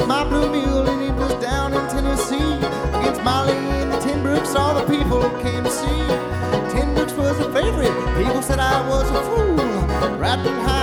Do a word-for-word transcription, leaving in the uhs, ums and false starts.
raced my blue mule, and it was down in Tennessee against Molly and the Ten Brooks. All the people came to see. Ten Brooks was a favorite. People said I was a fool. Right behind